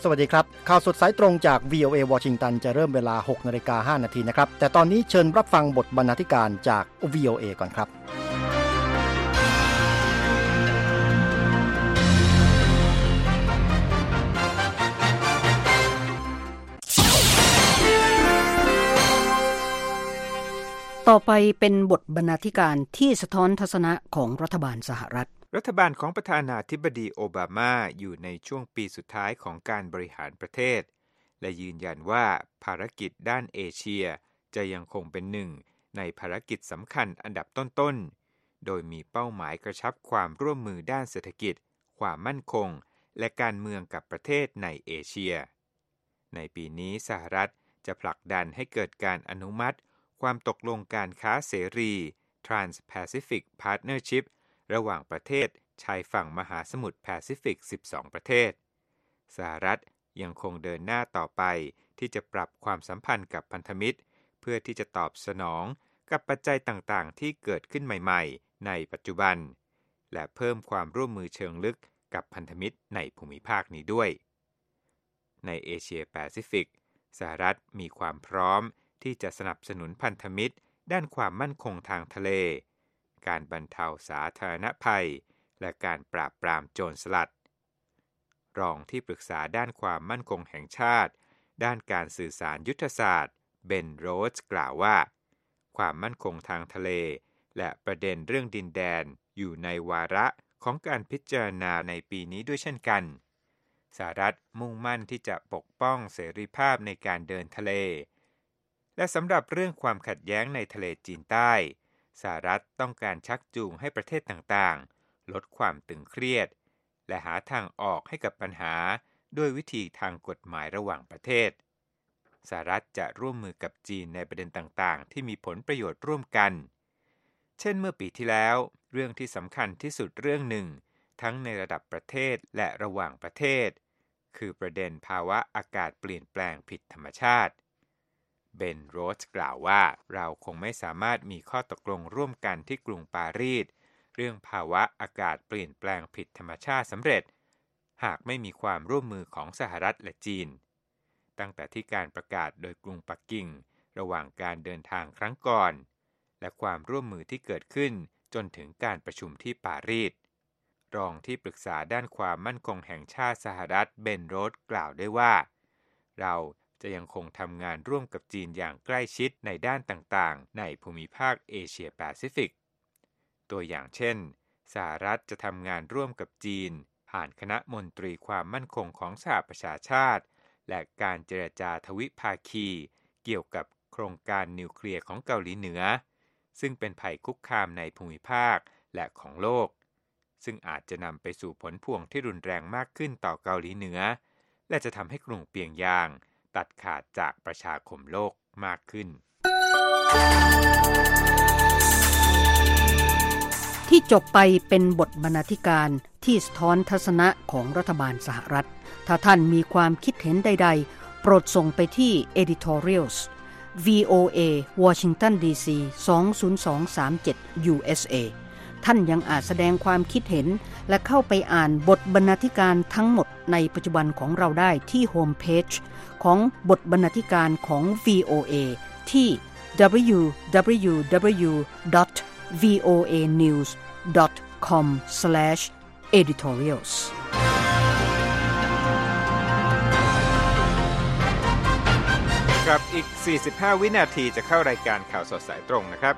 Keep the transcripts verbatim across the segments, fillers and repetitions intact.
สวัสดีครับข่าวสดสายตรงจาก วี โอ เอ วอชิงตันจะเริ่มเวลา หกนาฬิกาห้านาทีนะครับแต่ตอนนี้เชิญรับฟังบทบรรณาธิการจาก วี โอ เอ ก่อนครับต่อไปเป็นบทบรรณาธิการที่สะท้อนทัศนะของรัฐบาลสหรัฐรัฐบาลของประธานาธิบดีโอบามาอยู่ในช่วงปีสุดท้ายของการบริหารประเทศและยืนยันว่าภารกิจด้านเอเชียจะยังคงเป็นหนึ่งในภารกิจสำคัญอันดับต้นๆโดยมีเป้าหมายกระชับความร่วมมือด้านเศรษฐกิจความมั่นคงและการเมืองกับประเทศในเอเชียในปีนี้สหรัฐจะผลักดันให้เกิดการอนุมัติความตกลงการค้าเสรี Trans-Pacific Partnership ระหว่างประเทศชายฝั่งมหาสมุทรแปซิฟิก สิบสอง ประเทศสหรัฐยังคงเดินหน้าต่อไปที่จะปรับความสัมพันธ์กับพันธมิตรเพื่อที่จะตอบสนองกับปัจจัยต่างๆที่เกิดขึ้นใหม่ๆในปัจจุบันและเพิ่มความร่วมมือเชิงลึกกับพันธมิตรในภูมิภาคนี้ด้วยในเอเชียแปซิฟิกสหรัฐมีความพร้อมที่จะสนับสนุนพันธมิตรด้านความมั่นคงทางทะเลการบรรเทาสาธารณภัยและการปราบปรามโจรสลัดรองที่ปรึกษาด้านความมั่นคงแห่งชาติด้านการสื่อสารยุทธศาสตร์เบนโรสกล่าวว่าความมั่นคงทางทะเลและประเด็นเรื่องดินแดนอยู่ในวาระของการพิจารณาในปีนี้ด้วยเช่นกันสหรัฐมุ่งมั่นที่จะปกป้องเสรีภาพในการเดินทะเลและสำหรับเรื่องความขัดแย้งในทะเลจีนใต้สหรัฐต้องการชักจูงให้ประเทศต่างๆลดความตึงเครียดและหาทางออกให้กับปัญหาด้วยวิธีทางกฎหมายระหว่างประเทศสหรัฐจะร่วมมือกับจีนในประเด็นต่างๆที่มีผลประโยชน์ร่วมกันเช่นเมื่อปีที่แล้วเรื่องที่สำคัญที่สุดเรื่องหนึ่งทั้งในระดับประเทศและระหว่างประเทศคือประเด็นภาวะอากาศเปลี่ยนแปลงผิดธรรมชาติเบนโรสกล่าวว่าเราคงไม่สามารถมีข้อตกลงร่วมกันที่กรุงปารีสเรื่องภาวะอากาศเปลี่ยนแปลงผิดธรรมชาติสำเร็จหากไม่มีความร่วมมือของสหรัฐและจีนตั้งแต่ที่การประกาศโดยกรุงปักกิ่งระหว่างการเดินทางครั้งก่อนและความร่วมมือที่เกิดขึ้นจนถึงการประชุมที่ปารีสรองที่ปรึกษาด้านความมั่นคงแห่งชาติสหรัฐเบนโรสกล่าวได้ว่าเราจะยังคงทำงานร่วมกับจีนอย่างใกล้ชิดในด้านต่างๆในภูมิภาคเอเชียแปซิฟิกตัวอย่างเช่นสหรัฐจะทำงานร่วมกับจีนผ่านคณะมนตรีความมั่นคงของสหประชาชาติและการเจรจาทวิภาคีเกี่ยวกับโครงการนิวเคลียร์ของเกาหลีเหนือซึ่งเป็นภัยคุกคามในภูมิภาคและของโลกซึ่งอาจจะนำไปสู่ผลพวงที่รุนแรงมากขึ้นต่อเกาหลีเหนือและจะทำให้กรุงเปียงยางตัดขาดจากประชาคมโลกมากขึ้นที่จบไปเป็นบทบรรณาธิการที่สะท้อนทัศนะของรัฐบาลสหรัฐถ้าท่านมีความคิดเห็นใดๆโปรดส่งไปที่ editorials วี โอ เอ Washington ดี ซี สอง ศูนย์ สอง สาม เจ็ด ยู เอส เอ ท่านยังอาจแสดงความคิดเห็นและเข้าไปอ่านบทบรรณาธิการทั้งหมดในปัจจุบันของเราได้ที่โฮมเพจของบทบรรณาธิการของ วี โอ เอ ที่ ดับเบิลยู ดับเบิลยู ดับเบิลยู ดอท วี โอ เอ นิวส์ ดอท คอม สแลช เอดิทอเรียลส์ครับอีกสี่สิบห้าวินาทีจะเข้ารายการข่าวสดสายตรงนะครับ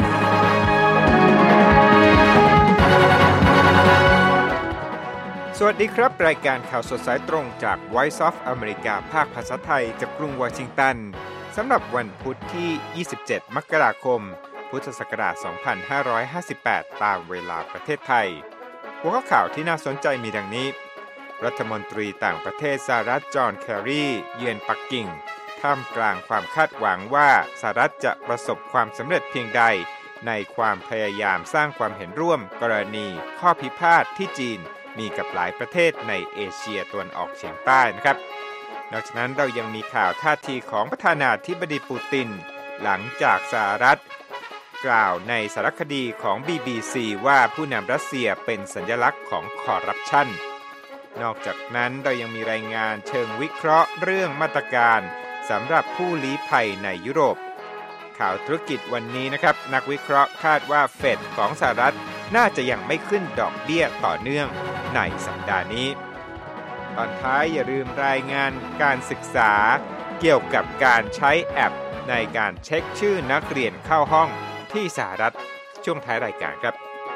สวัสดีครับรายการข่าวสดสายตรงจาก Voice of America ภาคภาษาไทยจากกรุงวอชิงตันสำหรับวันพุธที่ยี่สิบเจ็ดมกราคมพุทธศักราชสองพันห้าร้อยห้าสิบแปดตามเวลาประเทศไทยหัวข้อข่าวที่น่าสนใจมีดังนี้รัฐมนตรีต่างประเทศสหรัฐจอห์นแคร์รีเยือนปักกิ่งท่ามกลางความคาดหวังว่าสหรัฐจะประสบความสำเร็จเพียงใดในความพยายามสร้างความเห็นร่วมกรณีข้อพิพาทที่จีนมีกับหลายประเทศในเอเชียตะวันออกเฉียงใต้นะครับนอกจากนั้นเรายังมีข่าวท่าทีของประธานาธิบดีปูตินหลังจากสหรัฐกล่าวในสารคดีของ บี บี ซี ว่าผู้นำรัสเซียเป็นสัญลักษณ์ของคอร์รัปชันนอกจากนั้นเรายังมีรายงานเชิงวิเคราะห์เรื่องมาตรการสำหรับผู้ลี้ภัยในยุโรปข่าวธุรกิจวันนี้นะครับนักวิเคราะห์คาดว่าเฟดของสหรัฐน่าจะยังไม่ขึ้นดอกเบี้ยต่อเนื่องในสัปดาห์นี้ตอนท้ายอย่าลืมรายงานการศึกษาเกี่ยวกับการใช้แอปในการเช็คชื่อนักเรียนเข้าห้องที่สหรัฐช่วงท้ายรายการครับ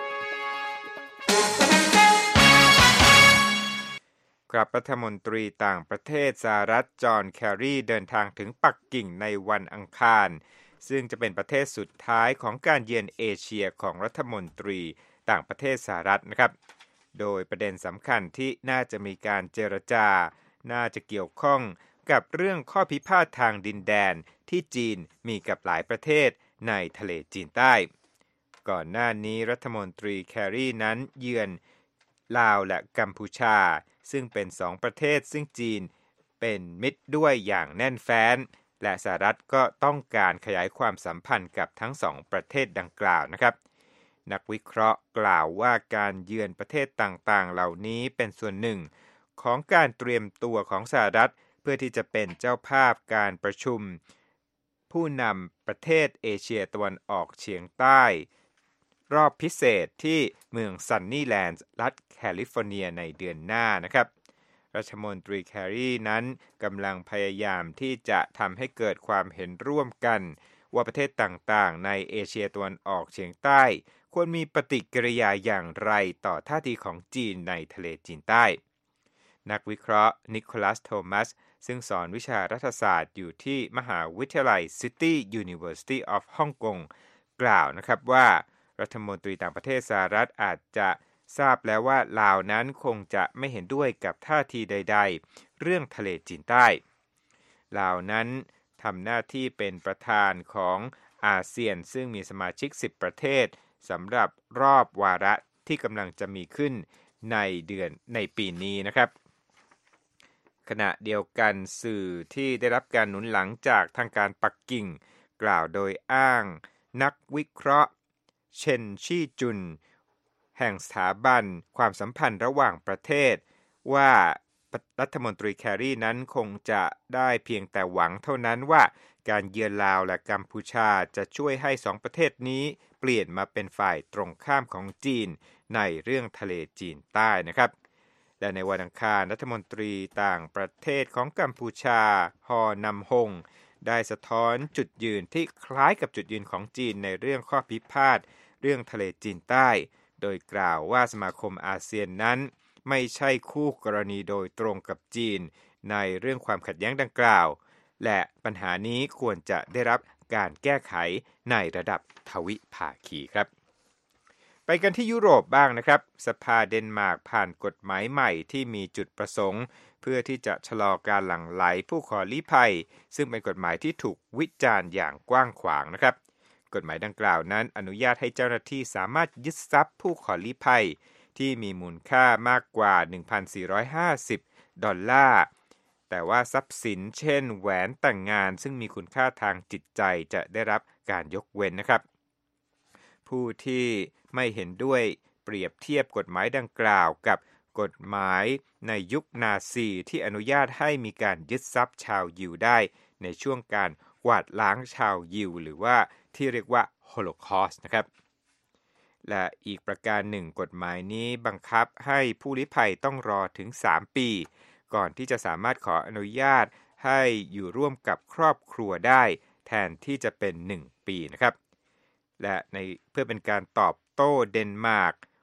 ครับรัฐมนตรีต่างประเทศสหรัฐจอห์นแคร์รีเดินทางถึงปักกิ่งในวันอังคารซึ่งจะเป็นประเทศสุดท้ายของการเยือนเอเชียของรัฐมนตรีต่างประเทศสหรัฐนะครับโดยประเด็นสำคัญที่น่าจะมีการเจรจาน่าจะเกี่ยวข้องกับเรื่องข้อพิพาททางดินแดนที่จีนมีกับหลายประเทศในทะเลจีนใต้ก่อนหน้านี้รัฐมนตรีแคร์รีนั้นเยือนลาวและกัมพูชาซึ่งเป็นสองประเทศซึ่งจีนเป็นมิตรด้วยอย่างแน่นแฟ้นและสหรัฐก็ต้องการขยายความสัมพันธ์กับทั้งสองประเทศดังกล่าวนะครับนักวิเคราะห์กล่าวว่าการเยือนประเทศต่างๆเหล่านี้เป็นส่วนหนึ่งของการเตรียมตัวของสหรัฐเพื่อที่จะเป็นเจ้าภาพการประชุมผู้นำประเทศเอเชียตะวันออกเฉียงใต้รอบพิเศษที่เมืองซันนี่แลนด์รัฐแคลิฟอร์เนียในเดือนหน้านะครับรัฐมนตรีแคร์รีนั้นกำลังพยายามที่จะทำให้เกิดความเห็นร่วมกันว่าประเทศต่างๆในเอเชียตะวันออกเฉียงใต้ควรมีปฏิกิริยาอย่างไรต่อท่าทีของจีนในทะเลจีนใต้นักวิเคราะห์นิโคลัสโทมัสซึ่งสอนวิชารัฐศาสตร์อยู่ที่มหาวิทยาลัย City University of Hong Kong กล่าวนะครับว่ารัฐมนตรีต่างประเทศสหรัฐอาจจะทราบแล้วว่าลาวนั้นคงจะไม่เห็นด้วยกับท่าทีใดๆเรื่องทะเลจีนใต้ลาวนั้นทำหน้าที่เป็นประธานของอาเซียนซึ่งมีสมาชิกสิบประเทศสำหรับรอบวาระที่กำลังจะมีขึ้นในเดือนในปีนี้นะครับขณะเดียวกันสื่อที่ได้รับการหนุนหลังจากทางการปักกิ่งกล่าวโดยอ้างนักวิเคราะห์เชนชี่จุนแห่งสถาบันความสัมพันธ์ระหว่างประเทศว่ารัฐมนตรีแคร์รีนั้นคงจะได้เพียงแต่หวังเท่านั้นว่าการเยือนลาวและกัมพูชาจะช่วยให้สองประเทศนี้เปลี่ยนมาเป็นฝ่ายตรงข้ามของจีนในเรื่องทะเลจีนใต้นะครับและในวันอังคารรัฐมนตรีต่างประเทศของกัมพูชาฮอนำฮงได้สะท้อนจุดยืนที่คล้ายกับจุดยืนของจีนในเรื่องข้อพิพาทเรื่องทะเลจีนใต้โดยกล่าวว่าสมาคมอาเซียนนั้นไม่ใช่คู่กรณีโดยตรงกับจีนในเรื่องความขัดแย้งดังกล่าวและปัญหานี้ควรจะได้รับการแก้ไขในระดับทวิภาคีครับไปกันที่ยุโรปบ้างนะครับสภาเดนมาร์กผ่านกฎหมายใหม่ที่มีจุดประสงค์เพื่อที่จะชะลอการหลั่งไหลผู้ขอลี้ภัยซึ่งเป็นกฎหมายที่ถูกวิจารณ์อย่างกว้างขวางนะครับกฎหมายดังกล่าวนั้นอนุญาตให้เจ้าหน้าที่สามารถยึดทรัพย์ผู้ขอลี้ภัยที่มีมูลค่ามากกว่า หนึ่งพันสี่ร้อยห้าสิบ ดอลลาร์แต่ว่าทรัพย์สินเช่นแหวนแต่งงานซึ่งมีคุณค่าทางจิตใจจะได้รับการยกเว้นนะครับผู้ที่ไม่เห็นด้วยเปรียบเทียบกฎหมายดังกล่าวกับกฎหมายในยุคนาซีที่อนุญาตให้มีการยึดทรัพย์ชาวยิวได้ในช่วงการกวาดล้างชาวยิวหรือว่าที่เรียกว่าโฮโลคอสต์นะครับและอีกประการหนึ่งกฎหมายนี้บังคับให้ผู้ลี้ภัยต้องรอถึงสามปีก่อนที่จะสามารถขออนุญาตให้อยู่ร่วมกับครอบครัวได้แทนที่จะเป็นหนึ่งปีนะครับและในเพื่อเป็นการตอบโต้เดนมาร์ก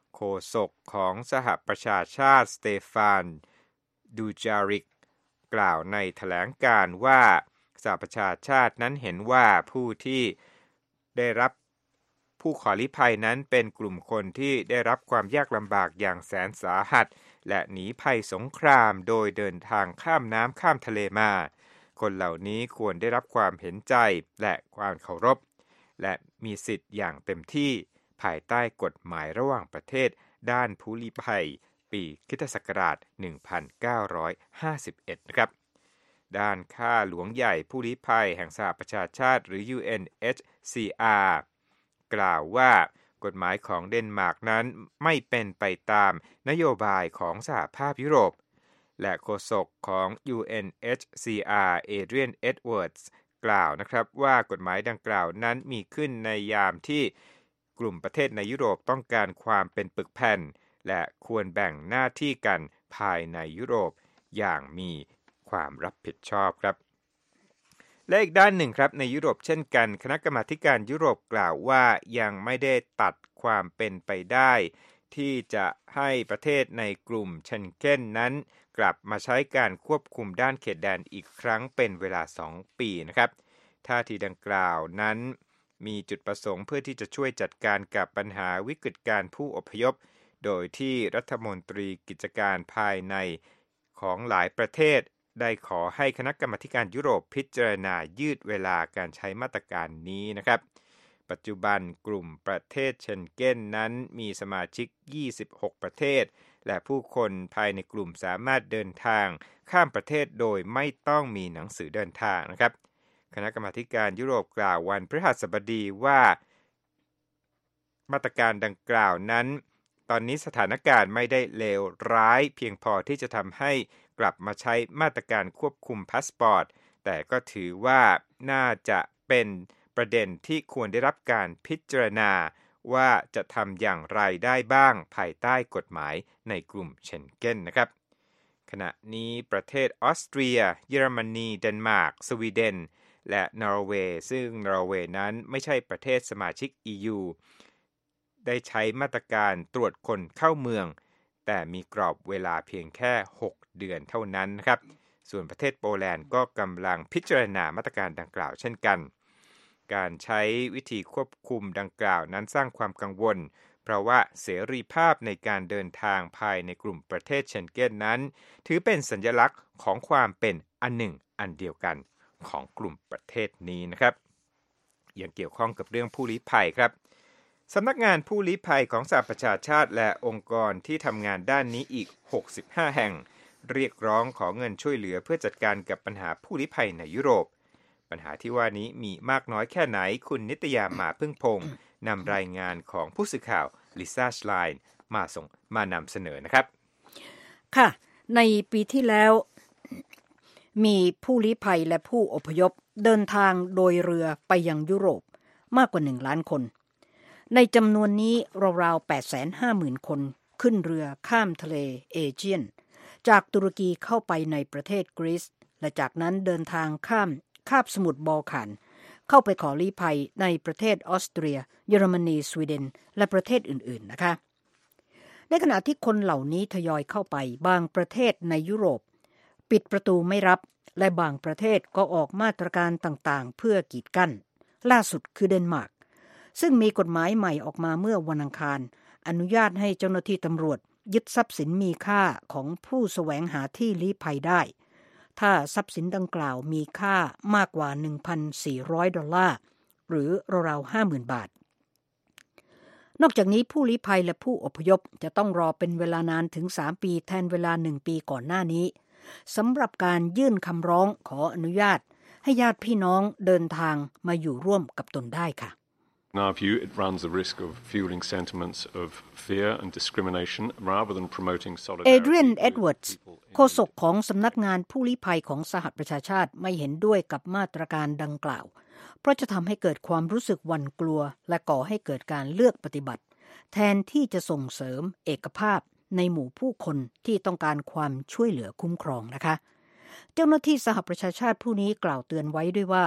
โฆษกของสหประชาชาติสเตฟานดูจาริกกล่าวในแถลงการณ์ว่าสหประชาชาตินั้นเห็นว่าผู้ที่ได้รับผู้ขอลี้ภัยนั้นเป็นกลุ่มคนที่ได้รับความยากลำบากอย่างแสนสาหัสและหนีภัยสงครามโดยเดินทางข้ามน้ำข้ามทะเลมาคนเหล่านี้ควรได้รับความเห็นใจและความเคารพและมีสิทธิ์อย่างเต็มที่ภายใต้กฎหมายระหว่างประเทศด้านผู้ลี้ภัยปีคริสตศักราช หนึ่งพันเก้าร้อยห้าสิบเอ็ด นะครับด้านข้าหลวงใหญ่ผู้ลี้ภัยแห่งสหประชาชาติหรือ ยู เอ็น เอช ซี อาร์ กล่าวว่ากฎหมายของเดนมาร์กนั้นไม่เป็นไปตามนโยบายของสหภาพยุโรปและโฆษกของ ยู เอ็น เอช ซี อาร์ เอเดรียน เอ็ดเวิร์ดส์กล่าวนะครับว่ากฎหมายดังกล่าวนั้นมีขึ้นในยามที่กลุ่มประเทศในยุโรปต้องการความเป็นปึกแผ่นและควรแบ่งหน้าที่กันภายในยุโรปอย่างมีความรับผิดชอบครับและอีกด้านหนึ่งครับในยุโรปเช่นกันคณะกรรมาธิการยุโรปกล่าวว่ายังไม่ได้ตัดความเป็นไปได้ที่จะให้ประเทศในกลุ่มเชงเก้นนั้นกลับมาใช้การควบคุมด้านเขตแดนอีกครั้งเป็นเวลาสองปีนะครับท่าทีดังกล่าวนั้นมีจุดประสงค์เพื่อที่จะช่วยจัดการกับปัญหาวิกฤตการผู้อพยพโดยที่รัฐมนตรีกิจการภายในของหลายประเทศได้ขอให้คณะกรรมาธิการยุโรปพิจารณายืดเวลาการใช้มาตรการนี้นะครับปัจจุบันกลุ่มประเทศเชงเก้นนั้นมีสมาชิกยี่สิบหกประเทศและผู้คนภายในกลุ่มสามารถเดินทางข้ามประเทศโดยไม่ต้องมีหนังสือเดินทางนะครับคณะกรรมาธิการยุโรปกล่าววันพฤหัสบดีว่ามาตรการดังกล่าวนั้นตอนนี้สถานการณ์ไม่ได้เลวร้ายเพียงพอที่จะทำให้กลับมาใช้มาตรการควบคุมพาสปอร์ตแต่ก็ถือว่าน่าจะเป็นประเด็นที่ควรได้รับการพิจารณาว่าจะทำอย่างไรได้บ้างภายใต้กฎหมายในกลุ่มเชงเก้นนะครับขณะนี้ประเทศออสเตรียเยอรมนีเดนมาร์กสวีเดนและนอร์เวย์ซึ่งนอร์เวย์นั้นไม่ใช่ประเทศสมาชิก อี ยู ได้ใช้มาตรการตรวจคนเข้าเมืองแต่มีกรอบเวลาเพียงแค่หกเดือนเท่านั้นนะครับส่วนประเทศโปแลนด์ก็กำลังพิจารณามาตรการดังกล่าวเช่นกันการใช้วิธีควบคุมดังกล่าวนั้นสร้างความกังวลเพราะว่าเสรีภาพในการเดินทางภายในกลุ่มประเทศเชงเก้นนั้นถือเป็นสัญลักษณ์ของความเป็นอันหนึ่งอันเดียวกันของกลุ่มประเทศนี้นะครับยังเกี่ยวข้องกับเรื่องผู้ลี้ภัยครับสำนักงานผู้ลี้ภัยของสหประชาชาติและองค์กรที่ทำงานด้านนี้อีกหกสิบห้าแห่งเรียกร้องขอเงินช่วยเหลือเพื่อจัดการกับปัญหาผู้ลี้ภัยในยุโรปปัญหาที่ว่านี้มีมากน้อยแค่ไหนคุณนิตยามาพึ่งพงษ์นำรายงานของผู้สื่อข่าวลิซ่าชไลน์มาส่งมานำเสนอนะครับค่ะในปีที่แล้วมีผู้ลี้ภัยและผู้อพยพเดินทางโดยเรือไปยังยุโรปมากกว่าหนึ่งล้านคนในจำนวนนี้ราวๆ แปดแสนห้าหมื่น คนขึ้นเรือข้ามทะเลเอเชียนจากตุรกีเข้าไปในประเทศกรีซและจากนั้นเดินทางข้ามคาบสมุทรบอลข่านเข้าไปขอลี้ภัยในประเทศออสเตรียเยอรมนีสวีเดนและประเทศอื่นๆนะคะในขณะที่คนเหล่านี้ทยอยเข้าไปบางประเทศในยุโรปปิดประตูไม่รับและบางประเทศก็ออกมาตรการต่างๆเพื่อกีดกั้นล่าสุดคือเดนมาร์กซึ่งมีกฎหมายใหม่ออกมาเมื่อวันอังคารอนุญาตให้เจ้าหน้าที่ตำรวจยึดทรัพย์สินมีค่าของผู้แสวงหาที่ลี้ภัยได้ถ้าทรัพย์สินดังกล่าวมีค่ามากกว่า หนึ่งพันสี่ร้อย ดอลลาร์หรือราวๆ ห้าหมื่น บาทนอกจากนี้ผู้ลี้ภัยและผู้อพยพจะต้องรอเป็นเวลานานถึงสามปีแทนเวลาหนึ่งปีก่อนหน้านี้สำหรับการยื่นคำร้องขออนุญาตให้ญาติพี่น้องเดินทางมาอยู่ร่วมกับตนได้ค่ะ In our view, it runs the risk of fueling sentiments of fear and discrimination rather than promoting solidarity. Adrian Edwards โฆษกของสำนักงานผู้ลี้ภัยของสหประชาชาติไม่เห็นด้วยกับมาตรการดังกล่าวเพราะจะทำให้เกิดความรู้สึกหวั่นกลัวและก่อให้เกิดการเลือกปฏิบัติแทนที่จะส่งเสริมเอกภาพในหมู่ผู้คนที่ต้องการความช่วยเหลือคุ้มครองนะคะเจ้าหน้าที่สหประชาชาติผู้นี้กล่าวเตือนไว้ด้วยว่า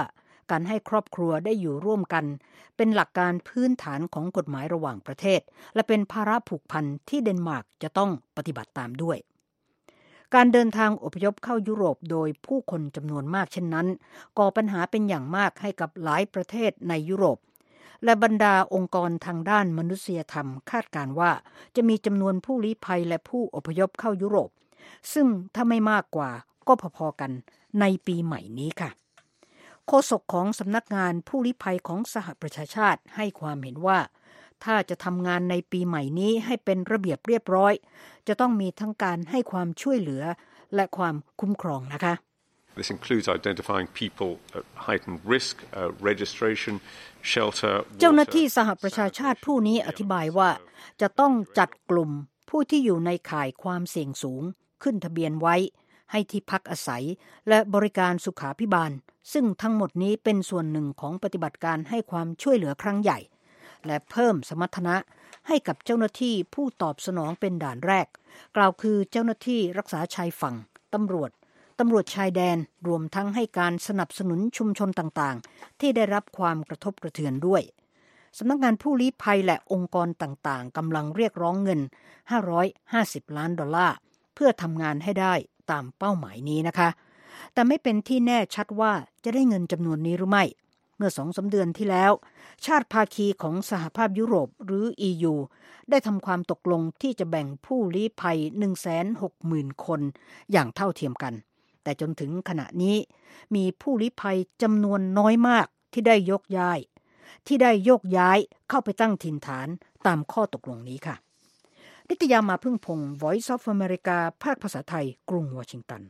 การให้ครอบครัวได้อยู่ร่วมกันเป็นหลักการพื้นฐานของกฎหมายระหว่างประเทศและเป็นภาระผูกพันที่เดนมาร์กจะต้องปฏิบัติตามด้วยการเดินทางอพยพเข้ายุโรปโดยผู้คนจำนวนมากเช่นนั้นก่อปัญหาเป็นอย่างมากให้กับหลายประเทศในยุโรปและบรรดาองค์กรทางด้านมนุษยธรรมคาดการณ์ว่าจะมีจำนวนผู้ลี้ภัยและผู้อพยพเข้ายุโรปซึ่งถ้าไม่มากกว่าก็พอๆกันในปีใหม่นี้ค่ะโฆษกของสำนักงานผู้ลี้ภัยของสหประชาชาติให้ความเห็นว่าถ้าจะทำงานในปีใหม่นี้ให้เป็นระเบียบเรียบร้อยจะต้องมีทั้งการให้ความช่วยเหลือและความคุ้มครองนะคะ This includes identifying people at heightened risk, uh, registration, shelter. เจ้าหน้าที่สหประชาชาติผู้นี้อธิบายว่าจะต้องจัดกลุ่มผู้ที่อยู่ในข่ายความเสี่ยงสูงขึ้นทะเบียนไว้ให้ที่พักอาศัยและบริการสุขาภิบาลซึ่งทั้งหมดนี้เป็นส่วนหนึ่งของปฏิบัติการให้ความช่วยเหลือครั้งใหญ่และเพิ่มสมรรถนะให้กับเจ้าหน้าที่ผู้ตอบสนองเป็นด่านแรกกล่าวคือเจ้าหน้าที่รักษาชายฝั่งตำรวจตำรวจชายแดนรวมทั้งให้การสนับสนุนชุมชนต่างๆที่ได้รับความกระทบกระเทือนด้วยสำนักงานผู้ลี้ภัยและองค์กรต่างๆกำลังเรียกร้องเงินห้าร้อยห้าสิบล้านดอลลาร์เพื่อทำงานให้ได้ตามเป้าหมายนี้นะคะแต่ไม่เป็นที่แน่ชัดว่าจะได้เงินจำนวนนี้หรือไม่เมื่อ สองถึงสาม เดือนที่แล้วชาติภาคีของสหภาพยุโรปหรือ อี ยู ได้ทำความตกลงที่จะแบ่งผู้ลี้ภัย หนึ่งแสนหกหมื่น คนอย่างเท่าเทียมกันแต่จนถึงขณะนี้มีผู้ลี้ภัยจำนวนน้อยมากที่ได้ยกย้ายที่ได้โยกย้ายเข้าไปตั้งถิ่นฐานตามข้อตกลงนี้ค่ะนิตยามาพึ่งพงศ์ Voice of America ภาคภาษาไทยกรุงวอชิงตัน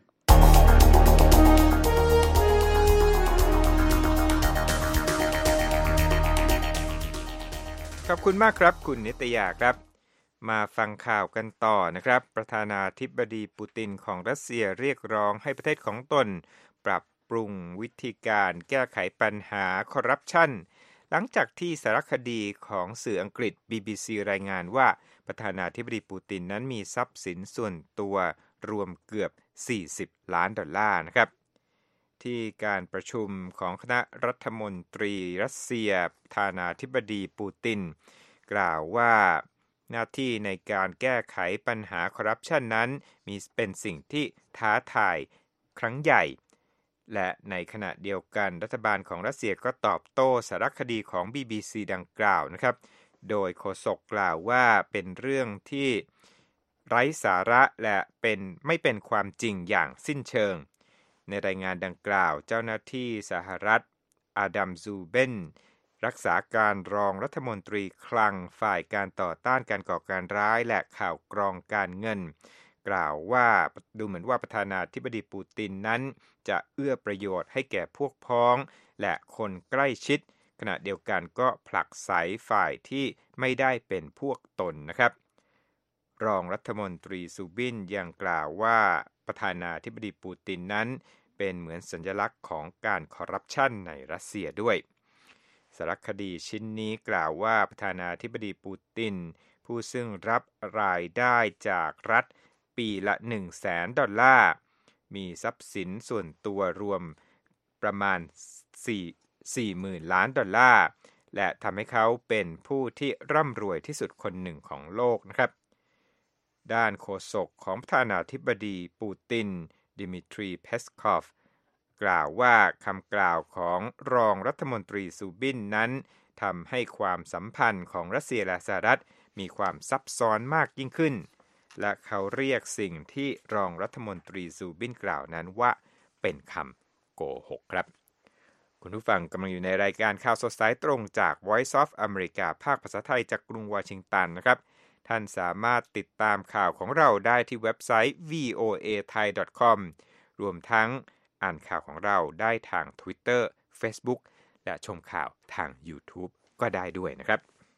ขอบคุณมากครับคุณนิตยาครับมาฟังข่าวกันต่อนะครับประธานาธิบดีปูตินของรัสเซียเรียกร้องให้ประเทศของตนปรับปรุงวิธีการแก้ไขปัญหาคอร์รัปชันหลังจากที่สารคดีของสื่ออังกฤษ บี บี ซี รายงานว่าประธานาธิบดีปูตินนั้นมีทรัพย์สินส่วนตัวรวมเกือบสี่สิบล้านดอลลาร์นะครับที่การประชุมของคณะรัฐมนตรีรัสเซียประธานาธิบดีปูตินกล่าวว่าหน้าที่ในการแก้ไขปัญหาคอร์รัปชันนั้นมีเป็นสิ่งที่ท้าทายครั้งใหญ่และในขณะเดียวกันรัฐบาลของรัสเซียก็ตอบโต้สารคดีของ บี บี ซี ดังกล่าวนะครับโดยโฆษกกล่าวว่าเป็นเรื่องที่ไร้สาระและเป็นไม่เป็นความจริงอย่างสิ้นเชิงในรายงานดังกล่าวเจ้าหน้าที่สหรัฐอาดัมซูเบนรักษาการรองรัฐมนตรีคลังฝ่ายการต่อต้านการก่อการร้ายและข่าวกรองการเงินกล่าวว่าดูเหมือนว่าประธานาธิบดีปูตินนั้นจะเอื้อประโยชน์ให้แก่พวกพ้องและคนใกล้ชิดขณะเดียวกันก็ผลักไสฝ่ายที่ไม่ได้เป็นพวกตนนะครับรองรัฐมนตรีซูบินยังกล่าวว่าประธานาธิบดีปูตินนั้นเป็นเหมือนสัญลักษณ์ของการคอร์รัปชันในรัสเซียด้วยสารคดีชิ้นนี้กล่าวว่าประธานาธิบดีปูตินผู้ซึ่งรับรายได้จากรัฐปีละหนึ่งแสนดอลลาร์มีทรัพย์สินส่วนตัวรวมประมาณสี่หมื่นล้านดอลลาร์และทำให้เขาเป็นผู้ที่ร่ำรวยที่สุดคนหนึ่งของโลกนะครับด้านโฆษกของประธานาธิบดีปูตินดิมิทรีเพสคอฟกล่าวว่าคำกล่าวของรองรัฐมนตรีซูบินนั้นทำให้ความสัมพันธ์ของรัสเซียและสหรัฐมีความซับซ้อนมากยิ่งขึ้นและเขาเรียกสิ่งที่รองรัฐมนตรีซูบินกล่าวนั้นว่าเป็นคำโกหกครับคุณผู้ฟังกำลังอยู่ในรายการข่าวสดสายตรงจาก Voice of America ภาคภาษาไทยจากกรุงวอชิงตันนะครับท่านสามารถติดตามข่าวของเราได้ที่เว็บไซต์ วี โอ เอ ไทย ดอท คอม รวมทั้งอ่านข่าวของเราได้ทาง Twitter Facebook และชมข่าวทาง YouTube ก็ได้ด้วยนะครับ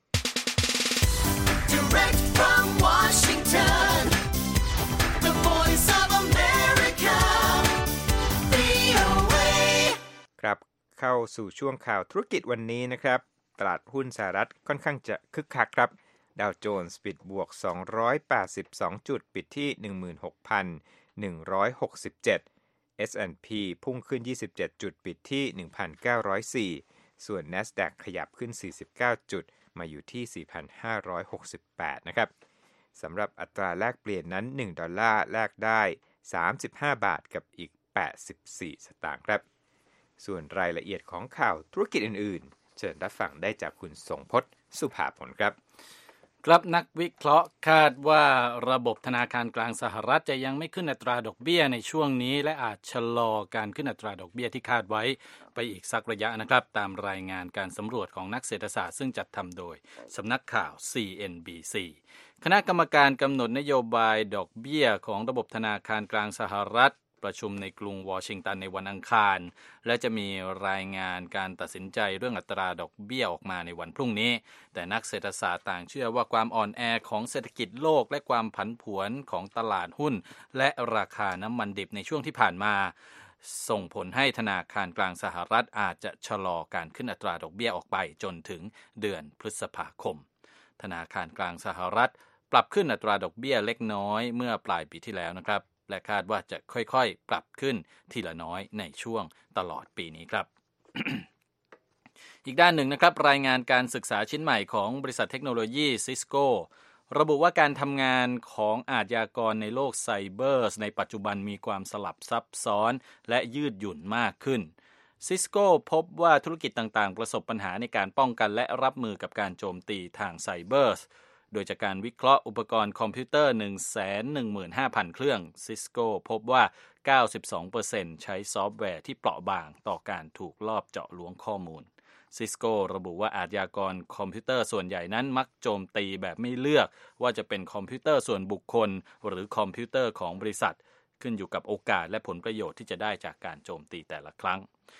Direct from Washington, the Voice of America, วี โอ เอ ครับเข้าสู่ช่วงข่าวธุรกิจวันนี้นะครับตลาดหุ้นสหรัฐค่อนข้างจะคึกคักครับดาวโจนส์ปิดบวกสองร้อยแปดสิบสองจุดปิดที่ หนึ่งหมื่นหกพันหนึ่งร้อยหกสิบเจ็ดเอส แอนด์ พี พุ่งขึ้นยี่สิบเจ็ดจุดปิดที่ หนึ่งพันเก้าร้อยสี่ ส่วน NASDAQ ขยับขึ้นสี่สิบเก้าจุดมาอยู่ที่ สี่พันห้าร้อยหกสิบแปด นะครับสำหรับอัตราแลกเปลี่ยนนั้นหนึ่งดอลลาร์แลกได้สามสิบห้าบาทกับอีกแปดสิบสี่สตางค์ครับส่วนรายละเอียดของข่าวธุรกิจอื่นๆเชิญรับฟังได้จากคุณสงพจน์สุภาผลครับครับนักวิเคราะห์คาดว่าระบบธนาคารกลางสหรัฐจะยังไม่ขึ้นอัตราดอกเบี้ยในช่วงนี้และอาจชะลอการขึ้นอัตราดอกเบี้ยที่คาดไว้ไปอีกสักระยะนะครับตามรายงานการสำรวจของนักเศรษฐศาสตร์ซึ่งจัดทำโดยสำนักข่าว ซี เอ็น บี ซี คณะกรรมการกำหนดนโยบายดอกเบี้ยของระบบธนาคารกลางสหรัฐประชุมในกรุงวอชิงตันในวันอังคารและจะมีรายงานการตัดสินใจเรื่องอัตราดอกเบี้ยออกมาในวันพรุ่งนี้แต่นักเศรษฐศาสตร์ต่างเชื่อว่าความอ่อนแอของเศรษฐกิจโลกและความผันผวนของตลาดหุ้นและราคาน้ำมันดิบในช่วงที่ผ่านมาส่งผลให้ธนาคารกลางสหรัฐอาจจะชะลอการขึ้นอัตราดอกเบี้ยออกไปจนถึงเดือนพฤษภาคมธนาคารกลางสหรัฐปรับขึ้นอัตราดอกเบี้ยเล็กน้อยเมื่อปลายปีที่แล้วนะครับและคาดว่าจะค่อยๆปรับขึ้นทีละน้อยในช่วงตลอดปีนี้ครับ อีกด้านหนึ่งนะครับรายงานการศึกษาชิ้นใหม่ของบริษัทเทคโนโลยี Cisco ระบุว่าการทำงานของอาชญากรในโลกไซเบอร์ในปัจจุบันมีความสลับซับซ้อนและยืดหยุ่นมากขึ้น Cisco พบว่าธุรกิจต่างๆประสบปัญหาในการป้องกันและรับมือกับการโจมตีทางไซเบอร์โดยจากการวิเคราะห์อุปกรณ์คอมพิวเตอร์ หนึ่งแสนหนึ่งหมื่นห้าพัน เครื่อง Cisco พบว่า เก้าสิบสองเปอร์เซ็นต์ ใช้ซอฟต์แวร์ที่เปราะบางต่อการถูกลอบเจาะล้วงข้อมูล Cisco ระบุว่าอาชญากรคอมพิวเตอร์ส่วนใหญ่นั้นมักโจมตีแบบไม่เลือกว่าจะเป็นคอมพิวเตอร์ส่วนบุคคลหรือคอมพิวเตอร์ของบริษัทขึ้นอยู่กับโอกาสและผลประโยชน์ที่จะได้จากการโจมตีแต่ละครั้ง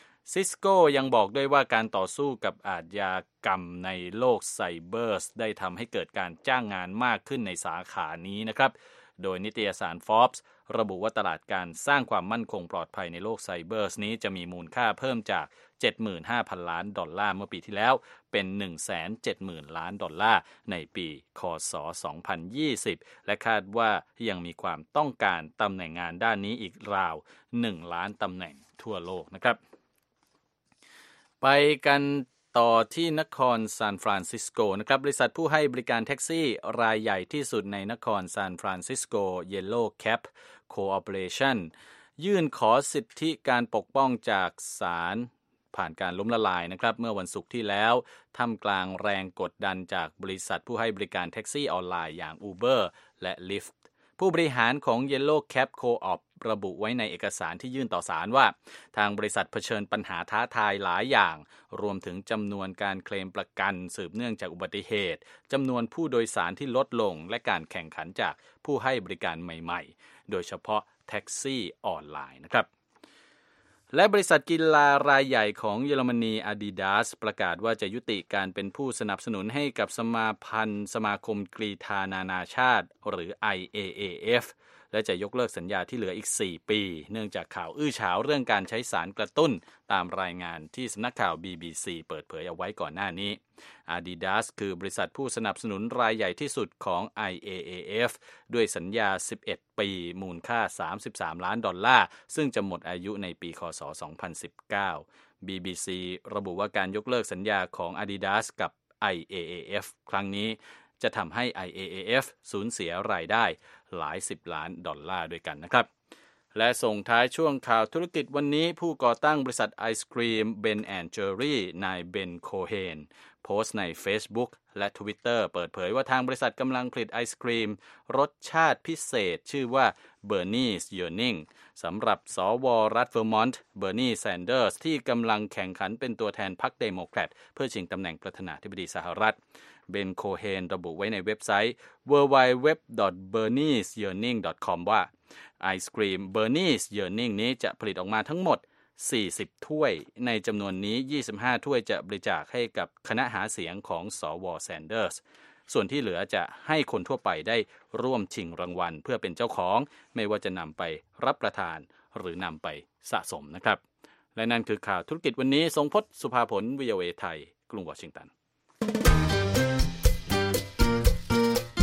Cisco ยังบอกด้วยว่าการต่อสู้กับอาชญากรรมในโลกไซเบอร์ได้ทำให้เกิดการจ้างงานมากขึ้นในสาขานี้นะครับโดยนิตยสาร Forbes ระบุว่าตลาดการสร้างความมั่นคงปลอดภัยในโลกไซเบอร์นี้จะมีมูลค่าเพิ่มจาก เจ็ดหมื่นห้าพัน ล้านดอลลาร์เมื่อปีที่แล้วเป็น หนึ่งแสนเจ็ดหมื่น ล้านดอลลาร์ในปีค.ศ. สองพันยี่สิบและคาดว่ายังมีความต้องการตำแหน่งงานด้านนี้อีกราวหนึ่งล้านตำแหน่งทั่วโลกนะครับไปกันต่อที่นครซานฟรานซิสโกนะครับบริษัทผู้ให้บริการแท็กซี่รายใหญ่ที่สุดในนครซานฟรานซิสโก Yellow Cab Corporation ยื่นขอสิทธิการปกป้องจากศาลผ่านการล้มละลายนะครับเมื่อวันศุกร์ที่แล้วท่ามกลางแรงกดดันจากบริษัทผู้ให้บริการแท็กซี่ออนไลน์อย่าง Uber และ Lyftผู้บริหารของ Yellow Cab Co-op ระบุไว้ในเอกสารที่ยื่นต่อศาลว่าทางบริษัทเผชิญปัญหาท้าทายหลายอย่างรวมถึงจำนวนการเคลมประกันสืบเนื่องจากอุบัติเหตุจำนวนผู้โดยสารที่ลดลงและการแข่งขันจากผู้ให้บริการใหม่ๆโดยเฉพาะแท็กซี่ออนไลน์นะครับและบริษัทกีฬารายใหญ่ของเยอรมนี Adidas ประกาศว่าจะยุติการเป็นผู้สนับสนุนให้กับสมาพันธ์สมาคมกรีฑานานาชาติหรือ ไอ เอ เอ เอฟ และจะยกเลิกสัญญาที่เหลืออีกสี่ปีเนื่องจากข่าวอื้อฉาวเรื่องการใช้สารกระตุ้นตามรายงานที่สำนักข่าว บี บี ซี เปิดเผยเอาไว้ก่อนหน้านี้ Adidas คือบริษัทผู้สนับสนุนรายใหญ่ที่สุดของ ไอ เอ เอ เอฟ ด้วยสัญญาสิบเอ็ดปีมูลค่าสามสิบสามล้านดอลลาร์ซึ่งจะหมดอายุในปีค.ศ. สองพันสิบเก้า บี บี ซี ระบุว่าการยกเลิกสัญญาของ Adidas กับ ไอ เอ เอ เอฟ ครั้งนี้จะทำให้ ไอ เอ เอ เอฟ สูญเสียรายได้หลายสิบล้านดอลลาร์ด้วยกันนะครับและส่งท้ายช่วงข่าวธุรกิจวันนี้ผู้ก่อตั้งบริษัทไอศกรีม Ben แอนด์ Jerry นายเบนโคเฮนโพสต์ใน Facebook และ Twitter เปิดเผยว่าทางบริษัทกำลังผลิตไอศกรีมรสชาติพิเศษชื่อว่า Bernie's Yearning สำหรับสวรัฐเวอร์มอนต์ Bernie Sanders ที่กำลังแข่งขันเป็นตัวแทนพรรคเดโมแครตเพื่อชิงตำแหน่งประธานาธิบดีสหรัฐเบนโคเฮนระบุไว้ในเว็บไซต์ ดับเบิลยู ดับเบิลยู ดับเบิลยู ดอท เบอร์นีส เยียร์นิง ดอท คอม ว่าไอศกรีม Bernie's Yearning นี้จะผลิตออกมาทั้งหมดสี่สิบถ้วยในจำนวนนี้ยี่สิบห้าถ้วยจะบริจาคให้กับคณะหาเสียงของสวแซนเดอร์สส่วนที่เหลือจะให้คนทั่วไปได้ร่วมชิงรางวัลเพื่อเป็นเจ้าของไม่ว่าจะนำไปรับประทานหรือนำไปสะสมนะครับและนั่นคือข่าวธุรกิจวันนี้ทรงพจน์สุภาผล วี โอ เอ ไทยกรุงวอชิงตัน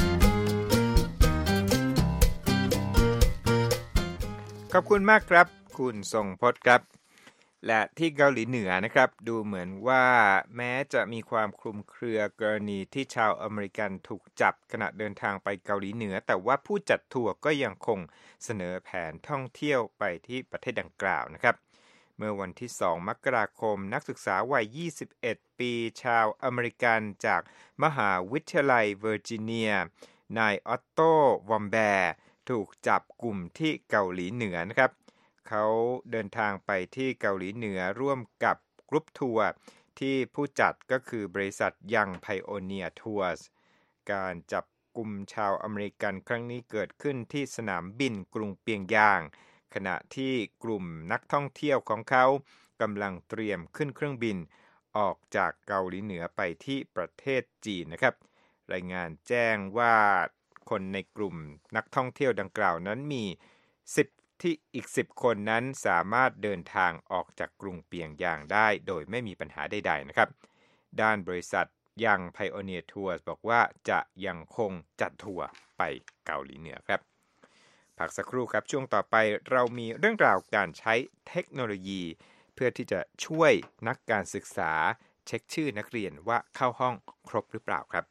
ขอบคุณมากครับคุณทรงพจน์ครับและที่เกาหลีเหนือนะครับดูเหมือนว่าแม้จะมีความคลุมเครือกรณีที่ชาวอเมริกันถูกจับขณะเดินทางไปเกาหลีเหนือแต่ว่าผู้จัดทัวร์ก็ยังคงเสนอแผนท่องเที่ยวไปที่ประเทศดังกล่าวนะครับเมื่อวันที่สองมกราคมนักศึกษาวัยยี่สิบเอ็ดปีชาวอเมริกันจากมหาวิทยาลัยเวอร์จิเนียนายออตโตวอมแบร์ถูกจับกลุ่มที่เกาหลีเหนือนะครับเขาเดินทางไปที่เกาหลีเหนือร่วมกับกรุ๊ปทัวร์ที่ผู้จัดก็คือบริษัทยังไพโอเนียร์ทัวร์สการจับกลุ่มชาวอเมริกันครั้งนี้เกิดขึ้นที่สนามบินกรุงเปียงยางขณะที่กลุ่มนักท่องเที่ยวของเขากำลังเตรียมขึ้นเครื่องบินออกจากเกาหลีเหนือไปที่ประเทศจีนนะครับรายงานแจ้งว่าคนในกลุ่มนักท่องเที่ยวดังกล่าวนั้นมีสิบที่อีกสิบคนนั้นสามารถเดินทางออกจากกรุงเปียงยางได้โดยไม่มีปัญหาใดๆนะครับด้านบริษัทยัง Pioneer Tours บอกว่าจะยังคงจัดทัวร์ไปเกาหลีเหนือครับพักสักครู่ครับช่วงต่อไปเรามีเรื่องราวการใช้เทคโนโลยีเพื่อที่จะช่วยนักการศึกษาเช็คชื่อนักเรียนว่าเข้าห้องครบหรือเปล่าครับ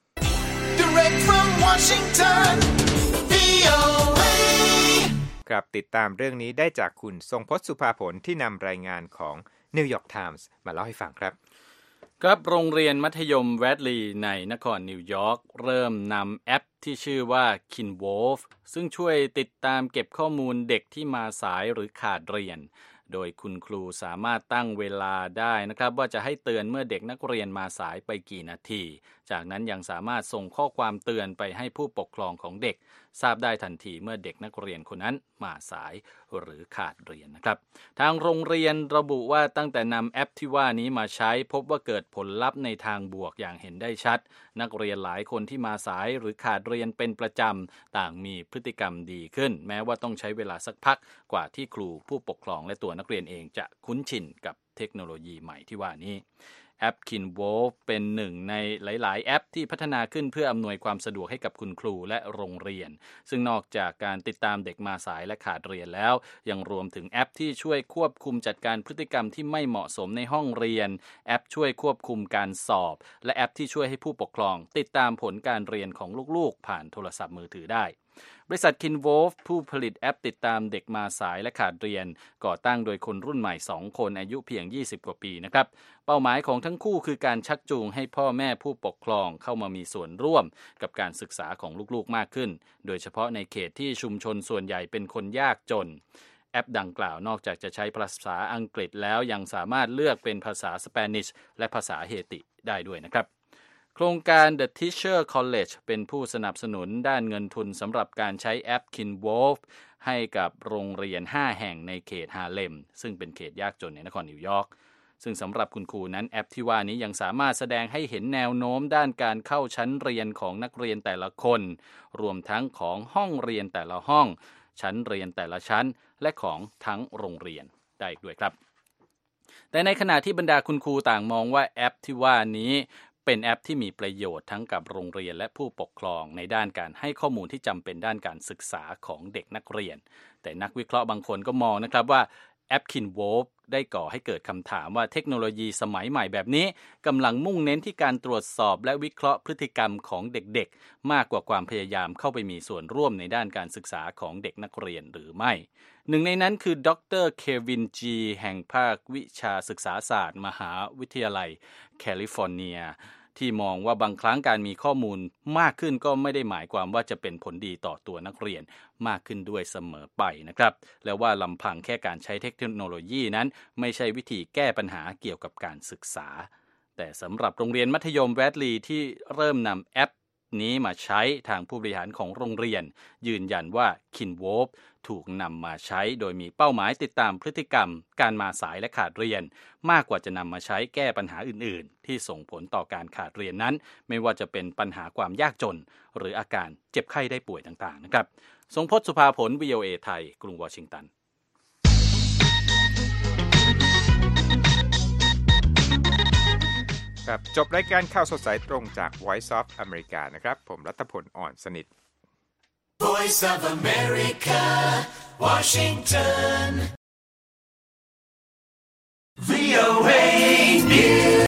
Direct from Washington วี โอ เอ ครับติดตามเรื่องนี้ได้จากคุณทรงพจน์สุภาผลที่นำรายงานของ New York Times มาเล่าให้ฟังครับครับโรงเรียนมัธยมแวดลีย์ในนครนิวยอร์กเริ่มนำแอปที่ชื่อว่า Kinvolv ซึ่งช่วยติดตามเก็บข้อมูลเด็กที่มาสายหรือขาดเรียนโดยคุณครูสามารถตั้งเวลาได้นะครับว่าจะให้เตือนเมื่อเด็กนักเรียนมาสายไปกี่นาทีจากนั้นยังสามารถส่งข้อความเตือนไปให้ผู้ปกครองของเด็กทราบได้ทันทีเมื่อเด็กนักเรียนคนนั้นมาสายหรือขาดเรียนนะครับทางโรงเรียนระบุว่าตั้งแต่นำแอปที่ว่านี้มาใช้พบว่าเกิดผลลัพธ์ในทางบวกอย่างเห็นได้ชัดนักเรียนหลายคนที่มาสายหรือขาดเรียนเป็นประจำต่างมีพฤติกรรมดีขึ้นแม้ว่าต้องใช้เวลาสักพักกว่าที่ครูผู้ปกครองและตัวนักเรียนเองจะคุ้นชินกับเทคโนโลยีใหม่ที่ว่านี้แอป Kinvolv เป็นหนึ่งในหลายๆแอปที่พัฒนาขึ้นเพื่ออำนวยความสะดวกให้กับคุณครูและโรงเรียนซึ่งนอกจากการติดตามเด็กมาสายและขาดเรียนแล้วยังรวมถึงแอปที่ช่วยควบคุมจัดการพฤติกรรมที่ไม่เหมาะสมในห้องเรียนแอปช่วยควบคุมการสอบและแอปที่ช่วยให้ผู้ปกครองติดตามผลการเรียนของลูกๆผ่านโทรศัพท์มือถือได้บริษัท Kinvolv ผู้ผลิตแอปติดตามเด็กมาสายและขาดเรียนก่อตั้งโดยคนรุ่นใหม่สองคนอายุเพียงยี่สิบกว่าปีนะครับเป้าหมายของทั้งคู่คือการชักจูงให้พ่อแม่ผู้ปกครองเข้ามามีส่วนร่วมกับการศึกษาของลูกๆมากขึ้นโดยเฉพาะในเขตที่ชุมชนส่วนใหญ่เป็นคนยากจนแอปดังกล่าวนอกจากจะใช้ภาษาอังกฤษแล้วยังสามารถเลือกเป็นภาษาสเปนิชและภาษาเฮติได้ด้วยนะครับโครงการ The Teacher College เป็นผู้สนับสนุนด้านเงินทุนสำหรับการใช้แอป Kinvolv ให้กับโรงเรียนห้าแห่งในเขตฮาร์เลมซึ่งเป็นเขตยากจนในนครนิวยอร์กซึ่งสำหรับคุณครูนั้นแอปที่ว่านี้ยังสามารถแสดงให้เห็นแนวโน้มด้านการเข้าชั้นเรียนของนักเรียนแต่ละคนรวมทั้งของห้องเรียนแต่ละห้องชั้นเรียนแต่ละชั้นและของทั้งโรงเรียนได้ด้วยครับแต่ในขณะที่บรรดาคุณครูต่างมองว่าแอปที่ว่านี้เป็นแอปที่มีประโยชน์ทั้งกับโรงเรียนและผู้ปกครองในด้านการให้ข้อมูลที่จำเป็นด้านการศึกษาของเด็กนักเรียนแต่นักวิเคราะห์บางคนก็มองนะครับว่าแอป Kinvolv ได้ก่อให้เกิดคำถามว่าเทคโนโลยีสมัยใหม่แบบนี้กำลังมุ่งเน้นที่การตรวจสอบและวิเคราะห์พฤติกรรมของเด็กๆมากกว่าความพยายามเข้าไปมีส่วนร่วมในด้านการศึกษาของเด็กนักเรียนหรือไม่หนึ่งในนั้นคือดรเควินจีแห่งภาควิชาศึกษาศาสตร์มหาวิทยาลัยแคลิฟอร์เนียที่มองว่าบางครั้งการมีข้อมูลมากขึ้นก็ไม่ได้หมายความว่าจะเป็นผลดีต่อตัวนักเรียนมากขึ้นด้วยเสมอไปนะครับและว่าลำพังแค่การใช้เทคโนโลยีนั้นไม่ใช่วิธีแก้ปัญหาเกี่ยวกับการศึกษาแต่สำหรับโรงเรียนมัธยมแวดลีย์ที่เริ่มนำแอปนี้มาใช้ทางผู้บริหารของโรงเรียนยืนยันว่า Kinvolv ถูกนำมาใช้โดยมีเป้าหมายติดตามพฤติกรรมการมาสายและขาดเรียนมากกว่าจะนำมาใช้แก้ปัญหาอื่นๆที่ส่งผลต่อการขาดเรียนนั้นไม่ว่าจะเป็นปัญหาความยากจนหรืออาการเจ็บไข้ได้ป่วยต่างๆนะครับทรงพจน์สุภาผล วี โอ เอ ไทยกรุงวอชิงตันครับจบรายการข่าวสดสายตรงจาก Voice of America นะครับผมรัตพลอ่อนสนิท Voice of America Washington วี โอ เอ News